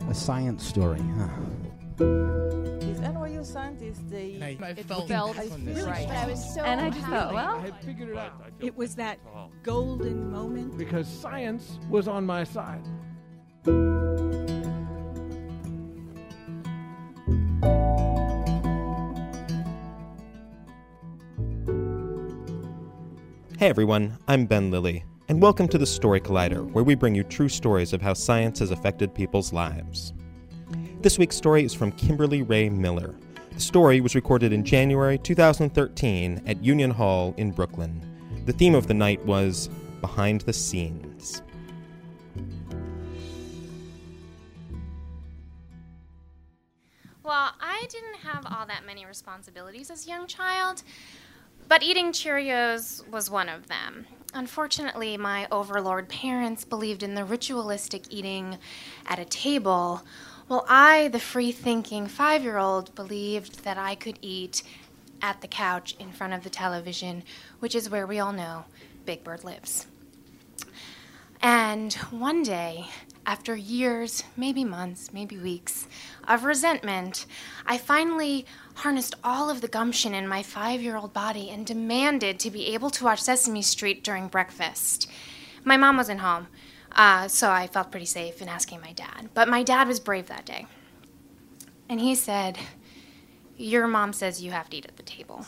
A science story, huh? These NYU scientists, I felt right. But I was so And I just thought, well, I had figured it out. It was that golden moment. Because science was on my side. Hey everyone, I'm Ben Lilly, and welcome to the Story Collider, where we bring you true stories of how science has affected people's lives. This week's story is from Kimberly Ray Miller. The story was recorded in January 2013 at Union Hall in Brooklyn. The theme of the night was Behind the Scenes. Well, I didn't have all that many responsibilities as a young child, but eating Cheerios was one of them. Unfortunately, my overlord parents believed in the ritualistic eating at a table, while I, the free-thinking 5-year-old, believed that I could eat at the couch in front of the television, which is where we all know Big Bird lives. And one day, after years, maybe months, maybe weeks, of resentment, I finally harnessed all of the gumption in my 5-year-old body and demanded to be able to watch Sesame Street during breakfast. My mom wasn't home, so I felt pretty safe in asking my dad. But my dad was brave that day. And he said, "Your mom says you have to eat at the table."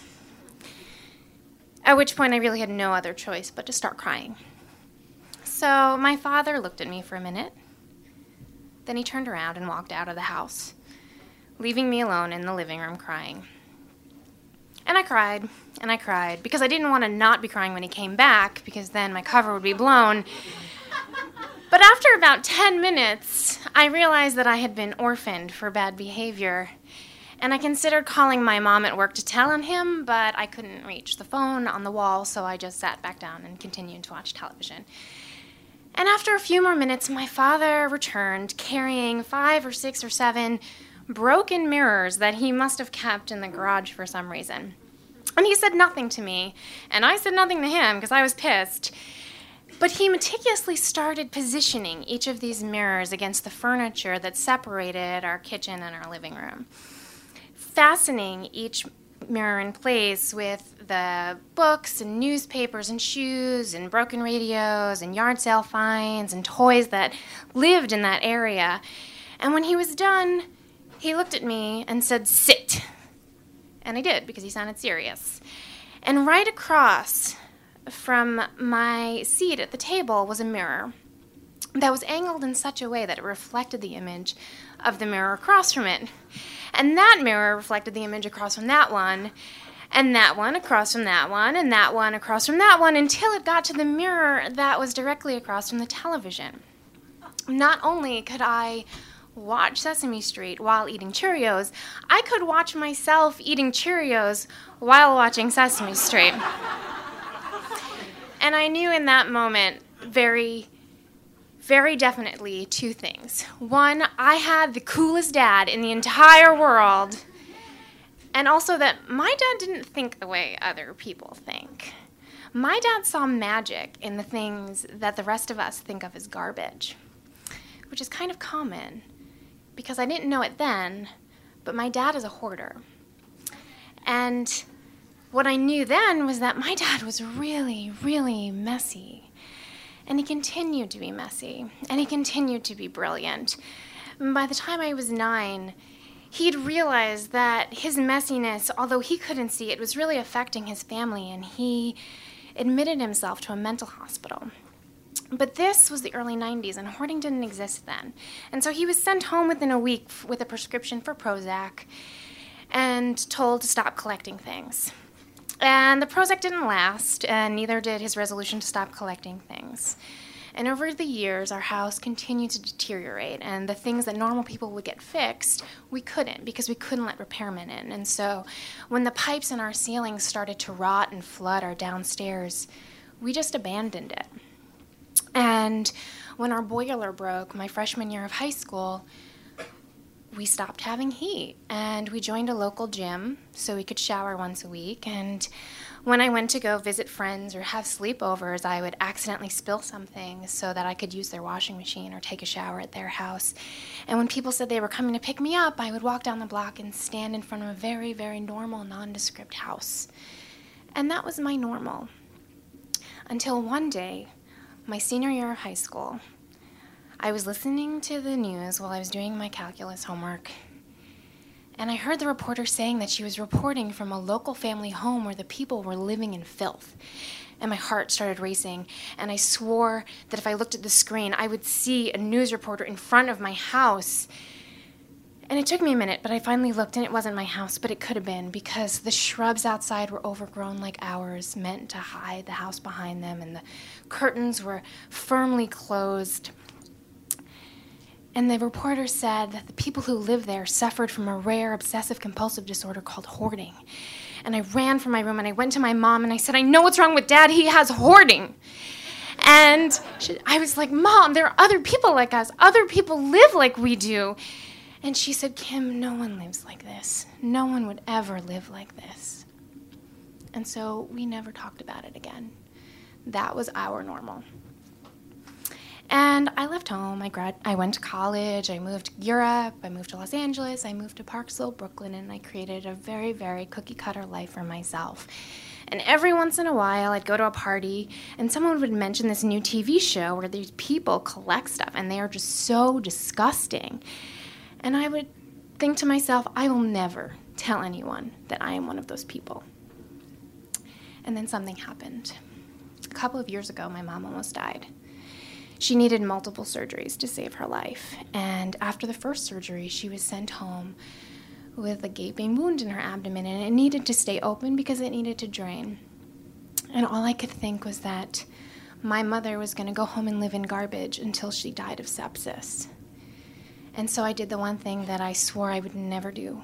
At which point I really had no other choice but to start crying. So my father looked at me for a minute. Then he turned around and walked out of the house, leaving me alone in the living room crying. And I cried, because I didn't want to not be crying when he came back, because then my cover would be blown. But after about 10 minutes, I realized that I had been orphaned for bad behavior. And I considered calling my mom at work to tell on him, but I couldn't reach the phone on the wall, so I just sat back down and continued to watch television. And after a few more minutes, my father returned carrying 5 or 6 or 7 broken mirrors that he must have kept in the garage for some reason. And he said nothing to me, and I said nothing to him because I was pissed. But he meticulously started positioning each of these mirrors against the furniture that separated our kitchen and our living room, fastening each mirror in place with the books and newspapers and shoes and broken radios and yard sale finds and toys that lived in that area. And when he was done, he looked at me and said, "Sit." And I did, because he sounded serious. And right across from my seat at the table was a mirror that was angled in such a way that it reflected the image of the mirror across from it. And that mirror reflected the image across from that one, and that one across from that one, and that one across from that one, until it got to the mirror that was directly across from the television. Not only could I watch Sesame Street while eating Cheerios, I could watch myself eating Cheerios while watching Sesame Street. And I knew in that moment very definitely 2 things. One, I had the coolest dad in the entire world, and also that my dad didn't think the way other people think. My dad saw magic in the things that the rest of us think of as garbage, which is kind of common, because I didn't know it then, but my dad is a hoarder. And what I knew then was that my dad was really, really messy. And he continued to be messy, and he continued to be brilliant. By the time I was 9, he'd realized that his messiness, although he couldn't see it, was really affecting his family, and he admitted himself to a mental hospital. But this was the early 90s, and hoarding didn't exist then. And so he was sent home within a week with a prescription for Prozac and told to stop collecting things. And the Prozac didn't last, and neither did his resolution to stop collecting things. And over the years, our house continued to deteriorate, and the things that normal people would get fixed, we couldn't, because we couldn't let repairmen in. And so when the pipes in our ceiling started to rot and flood our downstairs, we just abandoned it. And when our boiler broke my freshman year of high school, we stopped having heat, and we joined a local gym so we could shower once a week. And When I went to go visit friends or have sleepovers, I would accidentally spill something so that I could use their washing machine or take a shower at their house. And when people said they were coming to pick me up, I would walk down the block and stand in front of a very, very normal, nondescript house. And that was my normal. Until one day, my senior year of high school, I was listening to the news while I was doing my calculus homework, and I heard the reporter saying that she was reporting from a local family home where the people were living in filth. And my heart started racing, and I swore that if I looked at the screen, I would see a news reporter in front of my house. And it took me a minute, but I finally looked, and it wasn't my house, but it could have been, because the shrubs outside were overgrown like ours, meant to hide the house behind them, and the curtains were firmly closed. And the reporter said that the people who lived there suffered from a rare obsessive-compulsive disorder called hoarding. And I ran from my room, and I went to my mom, and I said, I know what's wrong with Dad. He has hoarding. And I was like, Mom, there are other people like us. Other people live like we do. And she said, Kim, no one lives like this. No one would ever live like this. And so we never talked about it again. That was our normal. And I left home. I went to college. I moved to Europe. I moved to Los Angeles. I moved to Parksville, Brooklyn, and I created a very, very cookie-cutter life for myself. And every once in a while, I'd go to a party, and someone would mention this new TV show where these people collect stuff, and they are just so disgusting. And I would think to myself, I will never tell anyone that I am one of those people. And then something happened. A couple of years ago, my mom almost died. She needed multiple surgeries to save her life, and after the first surgery, she was sent home with a gaping wound in her abdomen, and it needed to stay open because it needed to drain. And all I could think was that my mother was going to go home and live in garbage until she died of sepsis. And so I did the one thing that I swore I would never do.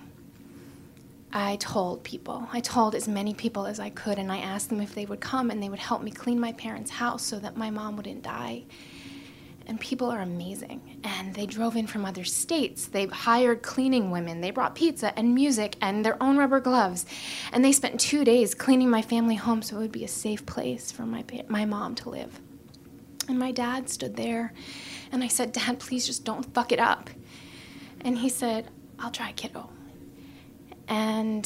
I told people. I told as many people as I could, and I asked them if they would come and they would help me clean my parents' house so that my mom wouldn't die. And people are amazing. And they drove in from other states. They hired cleaning women. They brought pizza and music and their own rubber gloves. And they spent 2 days cleaning my family home so it would be a safe place for my mom to live. And my dad stood there, and I said, Dad, please just don't fuck it up. And he said, I'll try, kiddo. And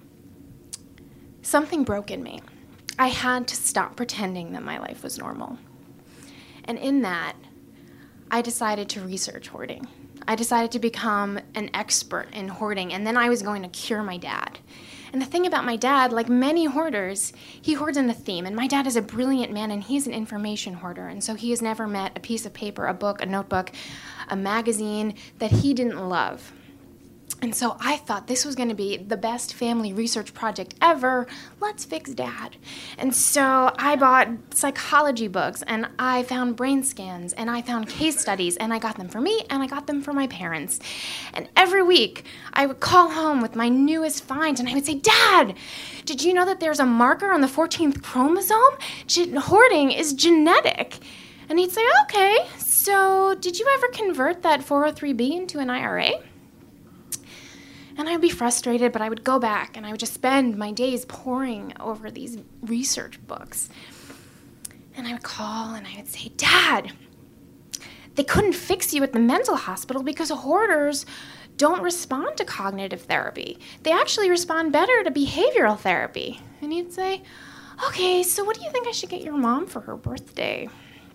something broke in me. I had to stop pretending that my life was normal. And in that, I decided to research hoarding. I decided to become an expert in hoarding, and then I was going to cure my dad. And the thing about my dad, like many hoarders, he hoards in a theme. And my dad is a brilliant man, and he's an information hoarder. And so he has never met a piece of paper, a book, a notebook, a magazine that he didn't love. And so I thought this was going to be the best family research project ever. Let's fix Dad. And so I bought psychology books, and I found brain scans, and I found case studies, and I got them for me, and I got them for my parents. And every week, I would call home with my newest find, and I would say, Dad, did you know that there's a marker on the 14th chromosome? Hoarding is genetic. And he'd say, okay, so did you ever convert that 403B into an IRA? And I would be frustrated, but I would go back, and I would just spend my days poring over these research books. And I would call, and I would say, Dad, they couldn't fix you at the mental hospital because hoarders don't respond to cognitive therapy. They actually respond better to behavioral therapy. And he'd say, okay, so what do you think I should get your mom for her birthday?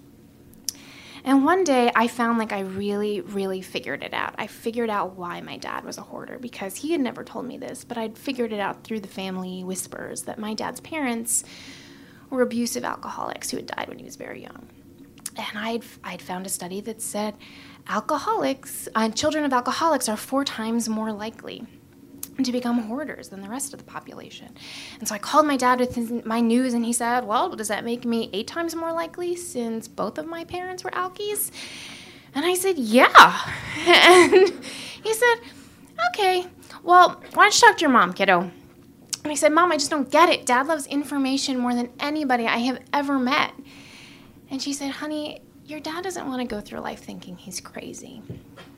And one day, I found like I really, really figured it out. I figured out why my dad was a hoarder, because he had never told me this, but I'd figured it out through the family whispers that my dad's parents were abusive alcoholics who had died when he was very young. And I'd found a study that said children of alcoholics are 4 times more likely to become hoarders than the rest of the population. And so I called my dad with my news, and he said, well, does that make me 8 times more likely since both of my parents were alkies? And I said, yeah. And he said, okay, well, why don't you talk to your mom, kiddo? And I said, Mom, I just don't get it. Dad loves information more than anybody I have ever met. And she said, honey, your dad doesn't want to go through life thinking he's crazy.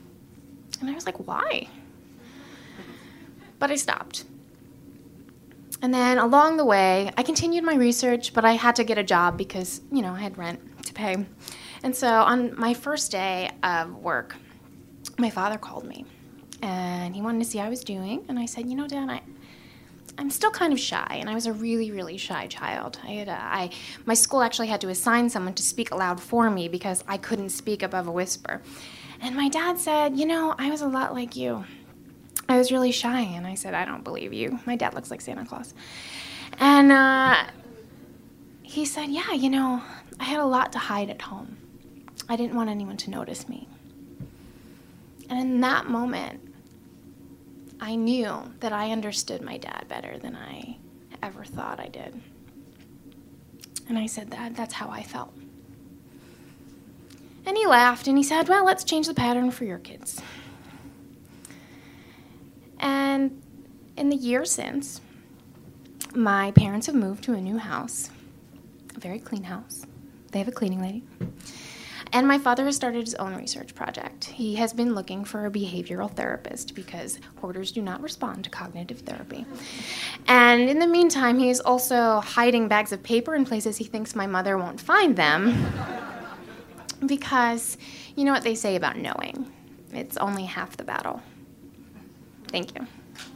And I was like, why? But I stopped. And then along the way, I continued my research, but I had to get a job because, I had rent to pay. And so on my first day of work, my father called me, and he wanted to see how I was doing. And I said, Dad, I'm still kind of shy, and I was a really, really shy child. My school actually had to assign someone to speak aloud for me because I couldn't speak above a whisper. And my dad said, I was a lot like you. I was really shy, and I said, I don't believe you. My dad looks like Santa Claus. And he said, yeah, I had a lot to hide at home. I didn't want anyone to notice me. And in that moment, I knew that I understood my dad better than I ever thought I did. And I said, Dad, that's how I felt. And he laughed, and he said, well, let's change the pattern for your kids. And in the year since, my parents have moved to a new house, a very clean house. They have a cleaning lady. And my father has started his own research project. He has been looking for a behavioral therapist because hoarders do not respond to cognitive therapy. And in the meantime, he is also hiding bags of paper in places he thinks my mother won't find them because you know what they say about knowing. It's only half the battle. Thank you.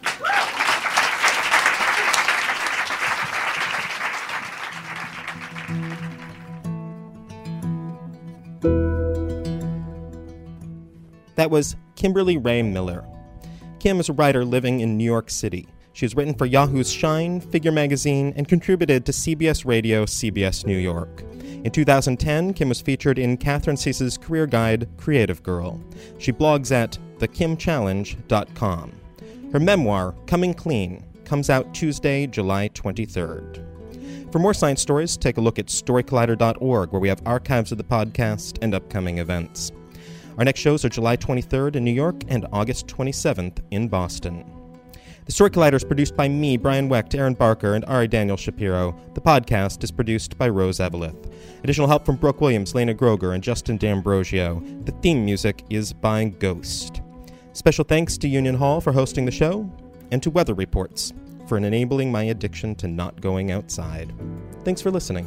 That was Kimberly Rae Miller. Kim is a writer living in New York City. She has written for Yahoo's Shine, Figure magazine, and contributed to CBS Radio, CBS New York. In 2010, Kim was featured in Catherine Cease's career guide, Creative Girl. She blogs at thekimchallenge.com. Her memoir, Coming Clean, comes out Tuesday, July 23rd. For more science stories, take a look at storycollider.org, where we have archives of the podcast and upcoming events. Our next shows are July 23rd in New York and August 27th in Boston. The Story Collider is produced by me, Brian Wecht, Aaron Barker, and Ari Daniel Shapiro. The podcast is produced by Rose Eveleth. Additional help from Brooke Williams, Lena Groger, and Justin D'Ambrosio. The theme music is by Ghost. Special thanks to Union Hall for hosting the show, and to Weather Reports for enabling my addiction to not going outside. Thanks for listening.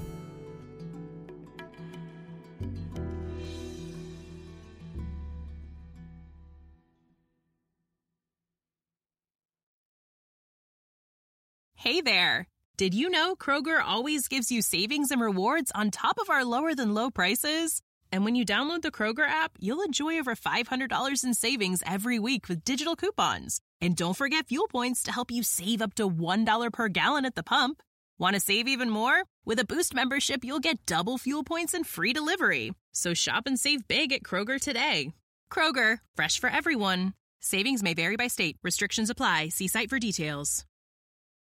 Hey there! Did you know Kroger always gives you savings and rewards on top of our lower-than-low prices? And when you download the Kroger app, you'll enjoy over $500 in savings every week with digital coupons. And don't forget fuel points to help you save up to $1 per gallon at the pump. Want to save even more? With a Boost membership, you'll get double fuel points and free delivery. So shop and save big at Kroger today. Kroger, fresh for everyone. Savings may vary by state. Restrictions apply. See site for details.